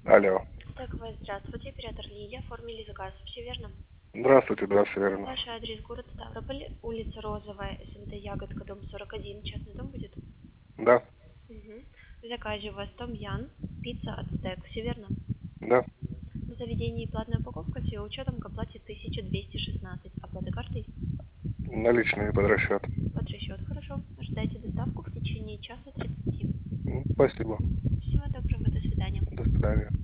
Алло. Так, вы здравствуйте, оператор Лилия, оформили заказ, все верно? Здравствуйте, да, все верно. Ваш адрес город Ставрополь, улица Розовая, СНТ Ягодка, дом 41, частный дом будет? Да, Угу. В заказе у вас Том Ян, пицца Ацтек, все верно? да. В заведении платная упаковка с ее учетом к оплате 1216, оплата картой Наличные под расчет. под расчет, хорошо. Ожидайте доставку в течение часа 30. Спасибо. Всего доброго, до свидания. До свидания.